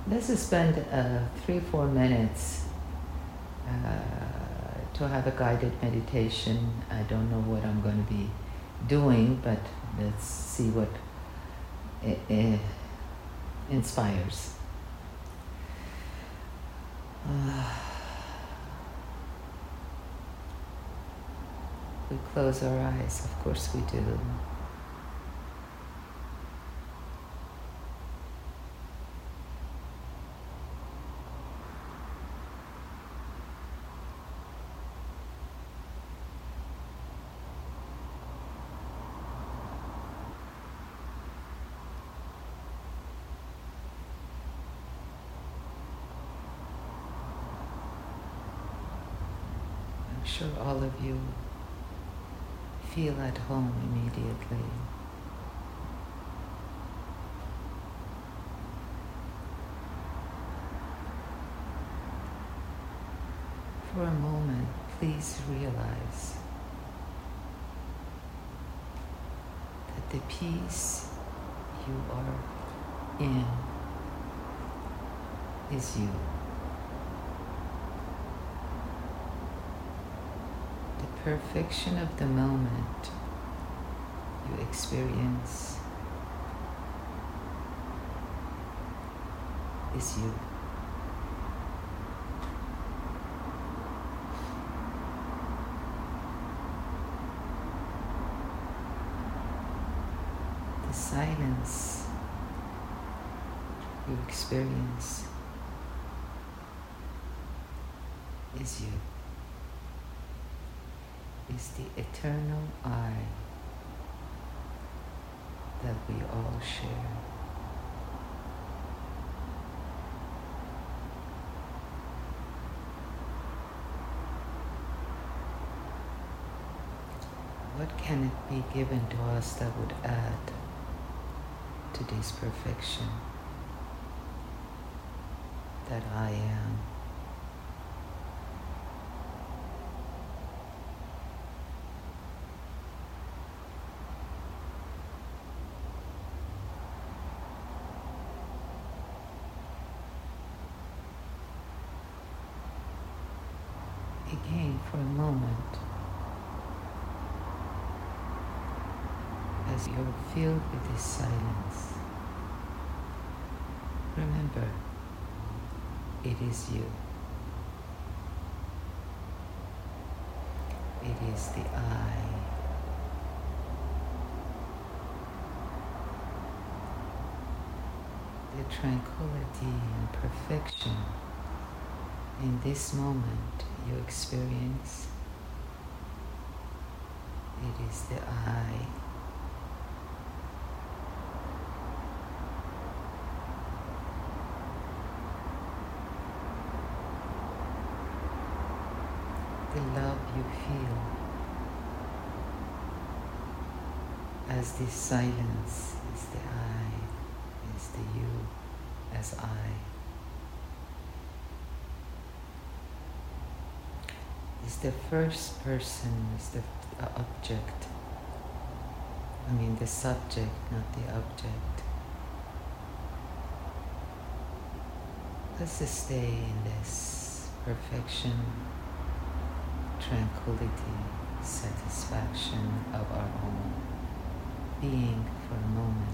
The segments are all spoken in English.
Let's just spend 3-4 minutes to have a guided meditation. I don't know what I'm going to be doing, but let's see what inspires. We close our eyes, of course we do. I'm sure all of you feel at home immediately. For a moment, please realize that the peace you are in is you. The perfection of the moment you experience is you. The silence you experience is you. Is the eternal I that we all share. What can it be given to us that would add to this perfection that I am? Again, for a moment, as you're filled with this silence, remember, it is you. It is the I. The tranquility and perfection in this moment you experience, it is the I. The love you feel as this silence is the I, is the you as I. Is the first person, is the object. I mean the subject, not the object. Let's just stay in this perfection, tranquility, satisfaction of our own being for a moment.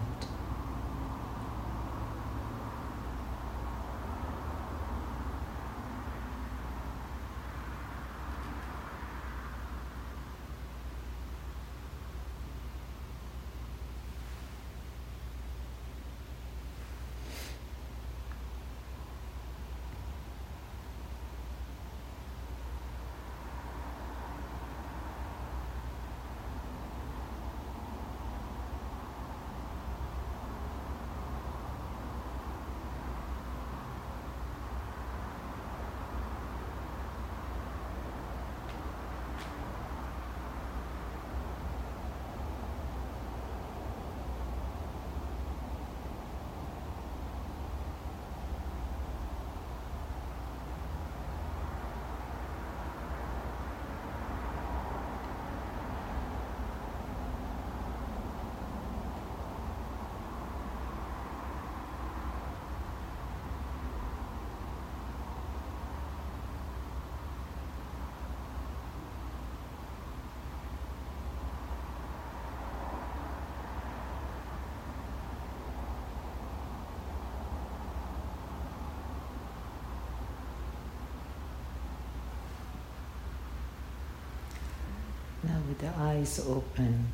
with the eyes open,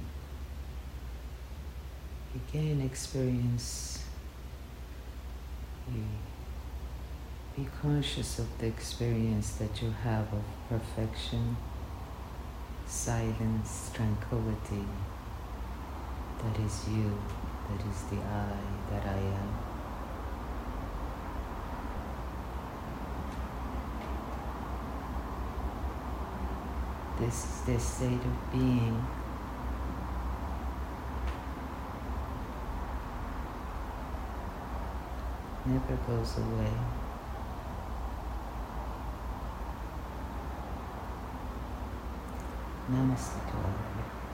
you gain experience. You be conscious of the experience that you have of perfection, silence, tranquility. That is you, that is the I, that I am. This is the state of being. Never goes away. Namaste to all of you.